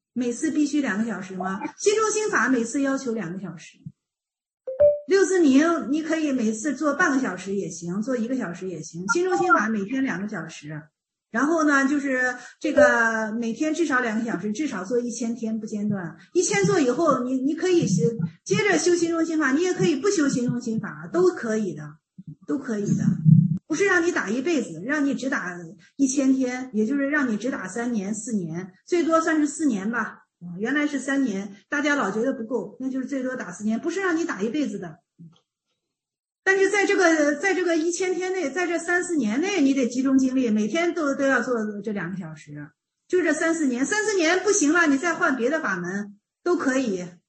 每次必须2个小时吗？心中心法每次要求2个小时。六字明你可以每次做半个小时也行，做1个小时也行。心中心法每天2个小时，然后呢，就是这个每天至少2个小时，至少做1000天不间断。1000做以后，你可以接着修心中心法，你也可以不修心中心法，都可以的，都可以的。不是让你打一辈子，让你只打1000天，也就是让你只打3年、4年，最多算是4年吧。原来是3年，大家老觉得不够，那就是最多打4年，不是让你打一辈子的。但是在这个1000天内，在这3、4年内，你得集中精力，每天都要做这2个小时，就这3、4年，3、4年不行了，你再换别的法门都可以。